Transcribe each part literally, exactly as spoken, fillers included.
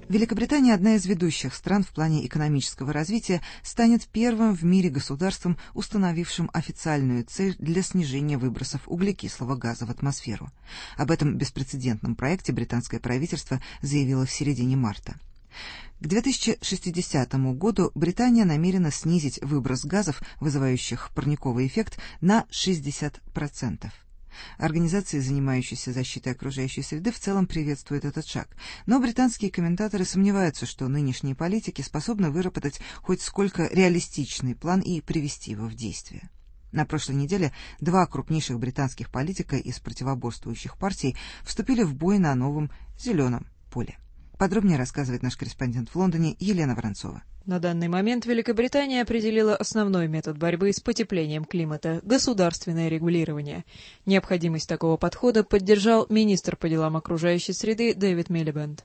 Великобритания, одна из ведущих стран в плане экономического развития, станет первым в мире государством, установившим официальную цель для снижения выбросов углекислого газа в атмосферу. Об этом беспрецедентном проекте британское правительство заявило в середине марта. К две тысячи шестидесятому году Британия намерена снизить выброс газов, вызывающих парниковый эффект, на шестьдесят процентов. Организации, занимающиеся защитой окружающей среды, в целом приветствуют этот шаг. Но британские комментаторы сомневаются, что нынешние политики способны выработать хоть сколько реалистичный план и привести его в действие. На прошлой неделе два крупнейших британских политика из противоборствующих партий вступили в бой на новом зеленом поле. Подробнее рассказывает наш корреспондент в Лондоне Елена Воронцова. На данный момент Великобритания определила основной метод борьбы с потеплением климата – государственное регулирование. Необходимость такого подхода поддержал министр по делам окружающей среды Дэвид Милибанд.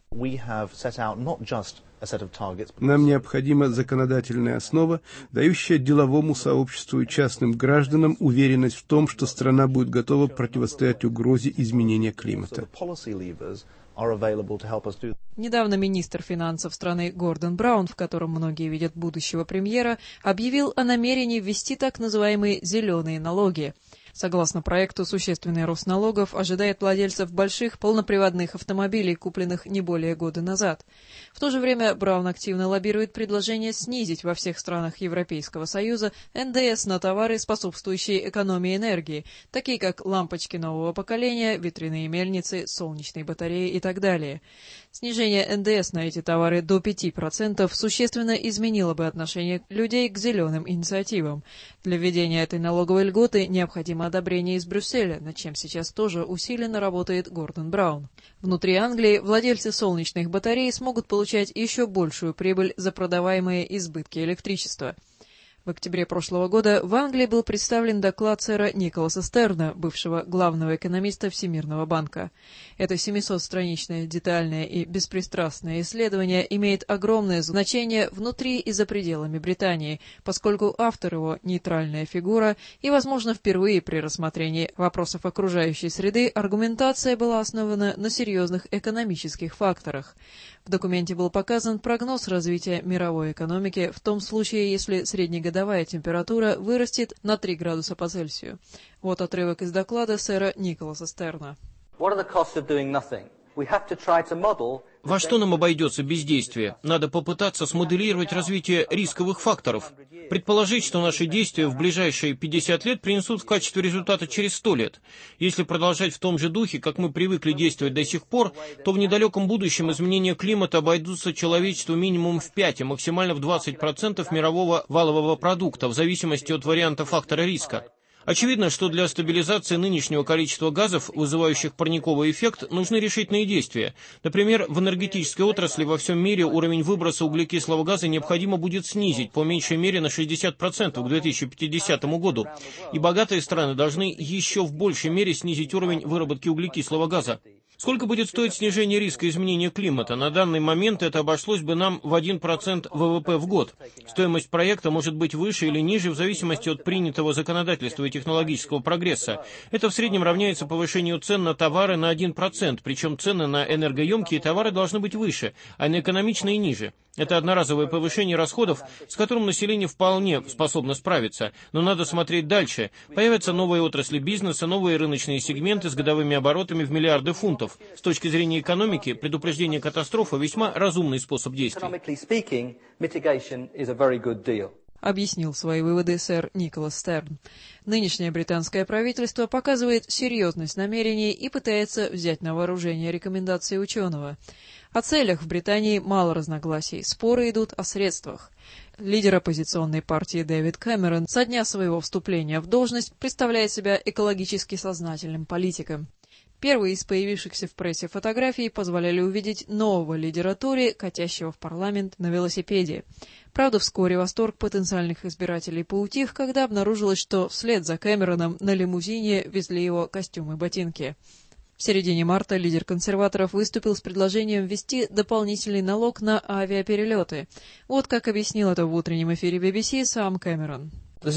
Нам необходима законодательная основа, дающая деловому сообществу и частным гражданам уверенность в том, что страна будет готова противостоять угрозе изменения климата. Недавно министр финансов страны Гордон Браун, в котором многие видят будущего премьера, объявил о намерении ввести так называемые «зеленые налоги». Согласно проекту, существенный рост налогов ожидает владельцев больших полноприводных автомобилей, купленных не более года назад. В то же время Браун активно лоббирует предложение снизить во всех странах Европейского Союза эн дэ эс на товары, способствующие экономии энергии, такие как лампочки нового поколения, ветряные мельницы, солнечные батареи и так далее. Снижение эн дэ эс на эти товары до пяти процентов существенно изменило бы отношение людей к зеленым инициативам. Для введения этой налоговой льготы необходимо одобрение из Брюсселя, над чем сейчас тоже усиленно работает Гордон Браун. Внутри Англии владельцы солнечных батарей смогут получать еще большую прибыль за продаваемые избытки электричества. В октябре прошлого года в Англии был представлен доклад сэра Николаса Стерна, бывшего главного экономиста Всемирного банка. Это семисотстраничное детальное и беспристрастное исследование имеет огромное значение внутри и за пределами Британии, поскольку автор его – нейтральная фигура, и, возможно, впервые при рассмотрении вопросов окружающей среды аргументация была основана на серьезных экономических факторах. В документе был показан прогноз развития мировой экономики в том случае, если среднегодовая температура вырастет на три градуса по Цельсию. Вот отрывок из доклада сэра Николаса Стерна. Во что нам обойдется бездействие? Надо попытаться смоделировать развитие рисковых факторов. Предположить, что наши действия в ближайшие пятьдесят лет принесут в качестве результата через сто лет. Если продолжать в том же духе, как мы привыкли действовать до сих пор, то в недалеком будущем изменения климата обойдутся человечеству минимум в пять, а максимально в двадцать процентов мирового валового продукта, в зависимости от варианта фактора риска. Очевидно, что для стабилизации нынешнего количества газов, вызывающих парниковый эффект, нужны решительные действия. Например, в энергетической отрасли во всем мире уровень выброса углекислого газа необходимо будет снизить по меньшей мере на шестьдесят процентов к две тысячи пятидесятому году. И богатые страны должны еще в большей мере снизить уровень выработки углекислого газа. Сколько будет стоить снижение риска изменения климата? На данный момент это обошлось бы нам в один процент вэ вэ пэ в год. Стоимость проекта может быть выше или ниже в зависимости от принятого законодательства и технологического прогресса. Это в среднем равняется повышению цен на товары на один процент, причем цены на энергоемкие товары должны быть выше, а на экономичные ниже. Это одноразовое повышение расходов, с которым население вполне способно справиться. Но надо смотреть дальше. Появятся новые отрасли бизнеса, новые рыночные сегменты с годовыми оборотами в миллиарды фунтов. С точки зрения экономики, предупреждение катастрофы – весьма разумный способ действия. Объяснил свои выводы сэр Николас Стерн. Нынешнее британское правительство показывает серьезность намерений и пытается взять на вооружение рекомендации ученого. О целях в Британии мало разногласий, споры идут о средствах. Лидер оппозиционной партии Дэвид Кэмерон со дня своего вступления в должность представляет себя экологически сознательным политиком. Первые из появившихся в прессе фотографий позволяли увидеть нового лидера Тори, катящего в парламент на велосипеде. Правда, вскоре восторг потенциальных избирателей поутих, когда обнаружилось, что вслед за Кэмероном на лимузине везли его костюмы и ботинки. В середине марта лидер консерваторов выступил с предложением ввести дополнительный налог на авиаперелеты. Вот как объяснил это в утреннем эфире би би си сам Кэмерон.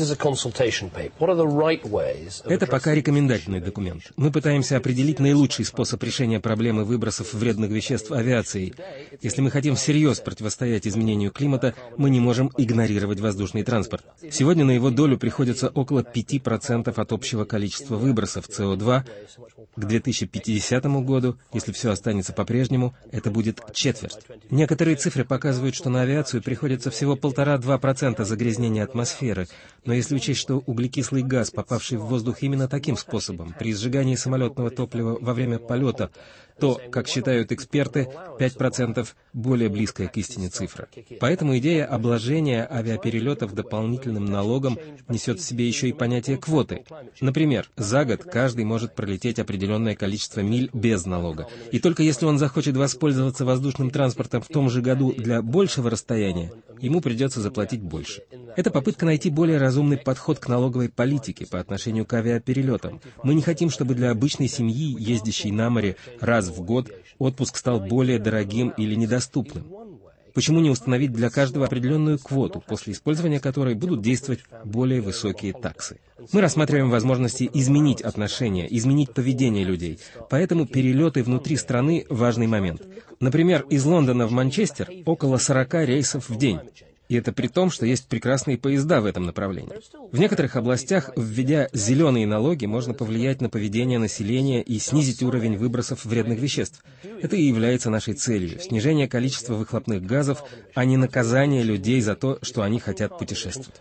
Это пока рекомендательный документ. Мы пытаемся определить наилучший способ решения проблемы выбросов вредных веществ авиацией. Если мы хотим всерьез противостоять изменению климата, мы не можем игнорировать воздушный транспорт. Сегодня на его долю приходится около пяти процентов от общего количества выбросов С О два. К две тысячи пятидесятому году, если все останется по-прежнему, это будет четверть. Некоторые цифры показывают, что на авиацию приходится всего полтора-два процента загрязнения атмосферы, но если учесть, что углекислый газ, попавший в воздух именно таким способом, при сжигании самолетного топлива во время полета, то, как считают эксперты, пять процентов более близкая к истине цифра. Поэтому идея обложения авиаперелетов дополнительным налогом несет в себе еще и понятие квоты. Например, за год каждый может пролететь определенное количество миль без налога. И только если он захочет воспользоваться воздушным транспортом в том же году для большего расстояния, ему придется заплатить больше. Это попытка найти более разумный подход к налоговой политике по отношению к авиаперелетам. Мы не хотим, чтобы для обычной семьи, ездящей на море раз в год, отпуск стал более дорогим или недоступным. Почему не установить для каждого определенную квоту, после использования которой будут действовать более высокие таксы? Мы рассматриваем возможности изменить отношения, изменить поведение людей. Поэтому перелеты внутри страны – важный момент. Например, из Лондона в Манчестер около сорока рейсов в день. И это при том, что есть прекрасные поезда в этом направлении. В некоторых областях, введя зеленые налоги, можно повлиять на поведение населения и снизить уровень выбросов вредных веществ. Это и является нашей целью — снижение количества выхлопных газов, а не наказание людей за то, что они хотят путешествовать.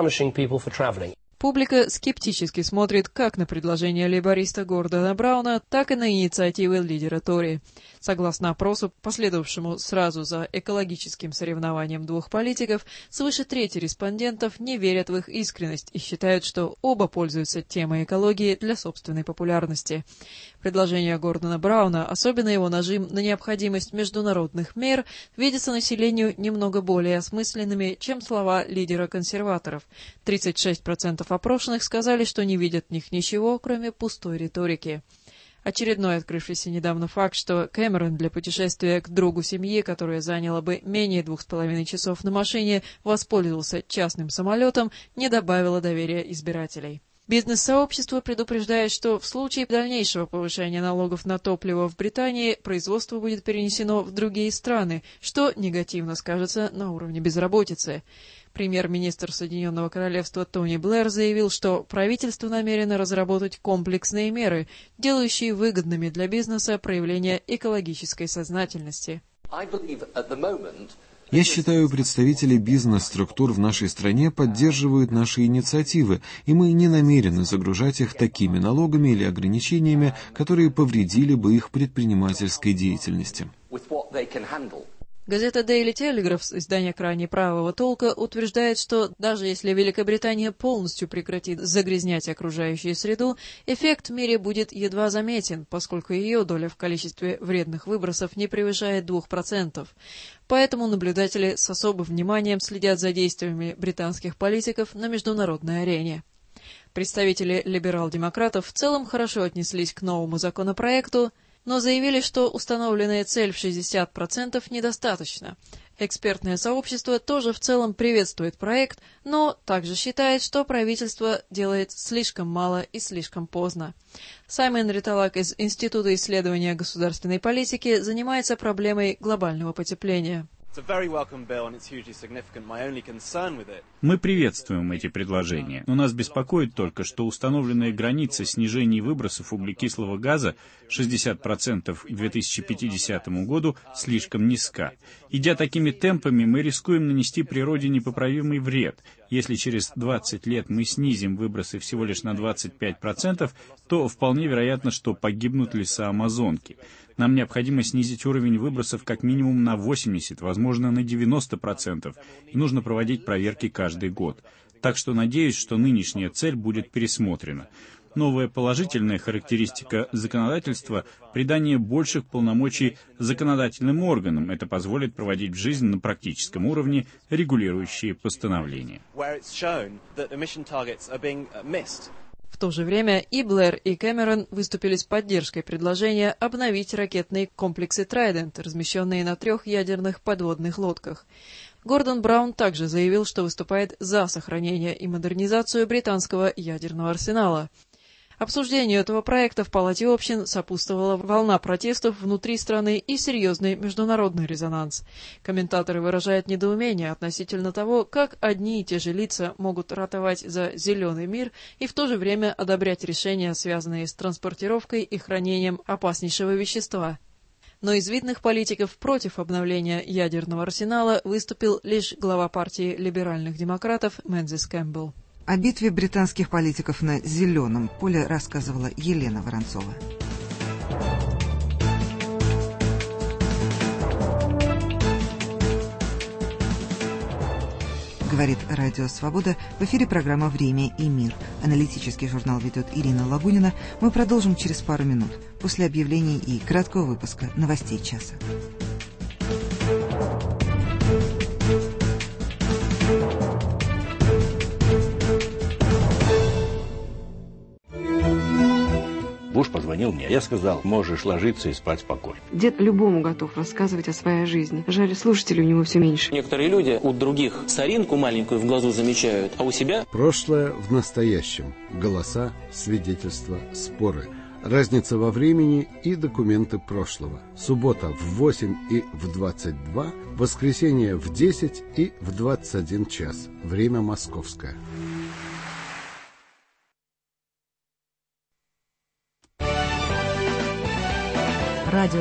Публика скептически смотрит как на предложение лейбориста Гордона Брауна, так и на инициативы лидера Тори. Согласно опросу, последовавшему сразу за экологическим соревнованием двух политиков, свыше трети респондентов не верят в их искренность и считают, что оба пользуются темой экологии для собственной популярности. Предложение Гордона Брауна, особенно его нажим на необходимость международных мер, видится населению немного более осмысленными, чем слова лидера консерваторов. тридцать шесть процентов опрошенных сказали, что не видят в них ничего, кроме пустой риторики. Очередной открывшийся недавно факт, что Кэмерон для путешествия к другу семьи, которое заняло бы менее двух с половиной часов на машине, воспользовался частным самолетом, не добавило доверия избирателей. Бизнес-сообщество предупреждает, что в случае дальнейшего повышения налогов на топливо в Британии производство будет перенесено в другие страны, что негативно скажется на уровне безработицы. Премьер-министр Соединенного Королевства Тони Блэр заявил, что правительство намерено разработать комплексные меры, делающие выгодными для бизнеса проявление экологической сознательности. Я считаю, представители бизнес-структур в нашей стране поддерживают наши инициативы, и мы не намерены загружать их такими налогами или ограничениями, которые повредили бы их предпринимательской деятельности. Газета Daily Telegraph, издание крайне правого толка, утверждает, что даже если Великобритания полностью прекратит загрязнять окружающую среду, эффект в мире будет едва заметен, поскольку ее доля в количестве вредных выбросов не превышает двух процентов. Поэтому наблюдатели с особым вниманием следят за действиями британских политиков на международной арене. Представители либерал-демократов в целом хорошо отнеслись к новому законопроекту, но заявили, что установленная цель в шестьдесят процентов недостаточно. Экспертное сообщество тоже в целом приветствует проект, но также считает, что правительство делает слишком мало и слишком поздно. Саймон Риталак из Института исследования государственной политики занимается проблемой глобального потепления. Мы приветствуем эти предложения, но нас беспокоит только, что установленная граница снижения выбросов углекислого газа шестьдесят процентов к две тысячи пятидесятому году слишком низка. Идя такими темпами, мы рискуем нанести природе непоправимый вред. Если через двадцать лет мы снизим выбросы всего лишь на двадцать пять процентов, то вполне вероятно, что погибнут леса Амазонки. Нам необходимо снизить уровень выбросов как минимум на восемьдесят, возможно, на девяносто процентов, и нужно проводить проверки каждый год. Так что надеюсь, что нынешняя цель будет пересмотрена. Новая положительная характеристика законодательства — придание больших полномочий законодательным органам. Это позволит проводить в жизнь на практическом уровне регулирующие постановления. В то же время и Блэр, и Кэмерон выступили с поддержкой предложения обновить ракетные комплексы Трайдент, размещенные на трех ядерных подводных лодках. Гордон Браун также заявил, что выступает за сохранение и модернизацию британского ядерного арсенала. Обсуждению этого проекта в Палате общин сопутствовала волна протестов внутри страны и серьезный международный резонанс. Комментаторы выражают недоумение относительно того, как одни и те же лица могут ратовать за зеленый мир и в то же время одобрять решения, связанные с транспортировкой и хранением опаснейшего вещества. Но из видных политиков против обновления ядерного арсенала выступил лишь глава партии либеральных демократов Мензис Кэмпбелл. О битве британских политиков на зеленом поле рассказывала Елена Воронцова. Говорит Радио Свобода. В эфире программа «Время и мир». Аналитический журнал ведет Ирина Лагунина. Мы продолжим через пару минут, после объявлений и краткого выпуска новостей часа. Буш позвонил мне. Я сказал, можешь ложиться и спать спокойно. Дед любому готов рассказывать о своей жизни. Жаль, слушателей у него все меньше. Некоторые люди у других соринку маленькую в глазу замечают, а у себя... Прошлое в настоящем. Голоса, свидетельства, споры. Разница во времени и документы прошлого. Суббота в восемь и в двадцать два, воскресенье в десять и в двадцать один час. Время московское.